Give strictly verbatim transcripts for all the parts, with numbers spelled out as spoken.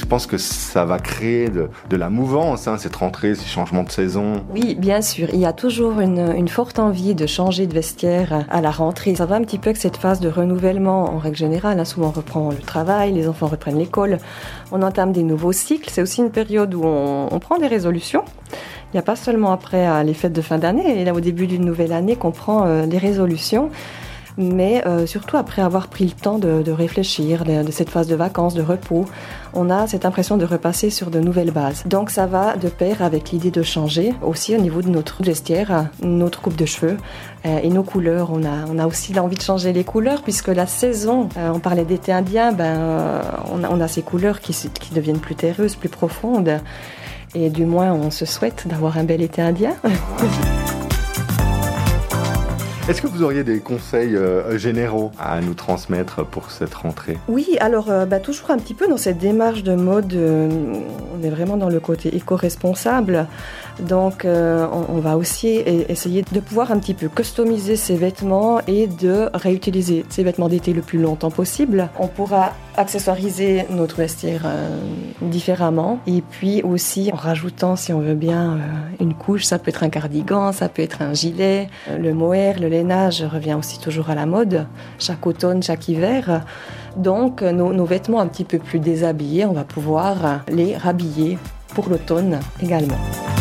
pense que ça va créer de, de la mouvance, hein, cette rentrée, ces changements de saison. Oui, bien sûr. Il y a toujours une, une forte envie de changer de vestiaire à la rentrée. Ça va un petit peu avec cette phase de renouvellement en règle générale. Hein. Souvent, on reprend le travail, les enfants reprennent l'école, on entame des nouveaux cycles. C'est aussi une période où on, on prend des résolutions. Il n'y a pas seulement après les fêtes de fin d'année, et là au début d'une nouvelle année qu'on prend euh, des résolutions, mais euh, surtout après avoir pris le temps de, de réfléchir, de, de cette phase de vacances, de repos, on a cette impression de repasser sur de nouvelles bases. Donc ça va de pair avec l'idée de changer, aussi au niveau de notre vestiaire, notre coupe de cheveux euh, et nos couleurs. On a, on a aussi l'envie de changer les couleurs, puisque la saison, euh, on parlait d'été indien, ben, euh, on, a, on a ces couleurs qui, qui deviennent plus terreuses, plus profondes. Et du moins, on se souhaite d'avoir un bel été indien. Est-ce que vous auriez des conseils euh, généraux à nous transmettre pour cette rentrée ? Oui, alors euh, bah, toujours un petit peu dans cette démarche de mode, euh, on est vraiment dans le côté éco-responsable. Donc euh, on, on va aussi essayer de pouvoir un petit peu customiser ses vêtements et de réutiliser ces vêtements d'été le plus longtemps possible. On pourra accessoiriser notre vestiaire euh, différemment, et puis aussi en rajoutant, si on veut bien, euh, une couche. Ça peut être un cardigan, ça peut être un gilet. Le mohair, le lainage revient aussi toujours à la mode, chaque automne, chaque hiver. Donc nos, nos vêtements un petit peu plus déshabillés, on va pouvoir les rhabiller pour l'automne également.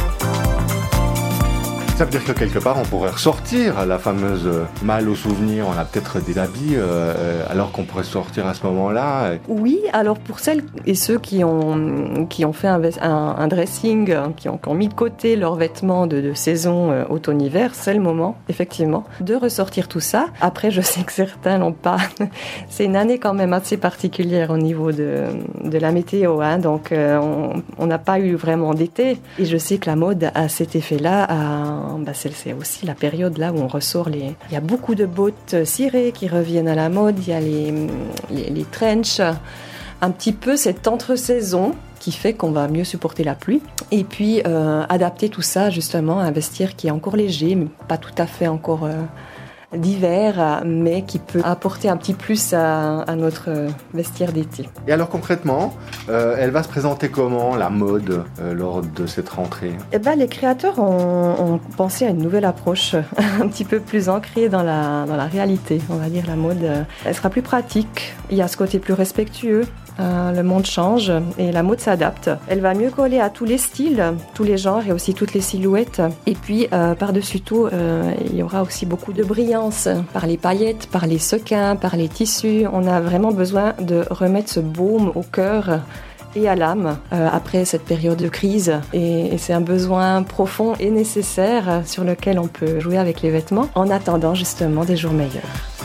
Ça veut dire que quelque part, on pourrait ressortir la fameuse malle au souvenir. On a peut-être des habits, euh, alors qu'on pourrait sortir à ce moment-là. Oui, alors pour celles et ceux qui ont, qui ont fait un, un, un dressing, qui ont, qui ont mis de côté leurs vêtements de, de saison euh, automne-hiver, c'est le moment, effectivement, de ressortir tout ça. Après, je sais que certains n'ont pas... C'est une année quand même assez particulière au niveau de, de la météo, hein, donc euh, on n'a pas eu vraiment d'été. Et je sais que la mode a cet effet-là, à Bah c'est, c'est aussi la période là où on ressort les... Il y a beaucoup de bottes cirées qui reviennent à la mode, il y a les, les, les trench, un petit peu cette entre-saison qui fait qu'on va mieux supporter la pluie. Et puis euh, adapter tout ça justement à un vestiaire qui est encore léger, mais pas tout à fait encore... Euh, d'hiver, mais qui peut apporter un petit plus à, à notre vestiaire d'été. Et alors concrètement, euh, elle va se présenter comment, la mode, euh, lors de cette rentrée ? Eh ben, les créateurs ont, ont pensé à une nouvelle approche, un petit peu plus ancrée dans la, dans la réalité. On va dire la mode, euh, elle sera plus pratique. Il y a ce côté plus respectueux. Euh, le monde change et la mode s'adapte. Elle va mieux coller à tous les styles, tous les genres et aussi toutes les silhouettes. Et puis, euh, par-dessus tout, euh, il y aura aussi beaucoup de brillance par les paillettes, par les sequins, par les tissus. On a vraiment besoin de remettre ce baume au cœur et à l'âme euh, après cette période de crise. Et, et c'est un besoin profond et nécessaire sur lequel on peut jouer avec les vêtements en attendant justement des jours meilleurs.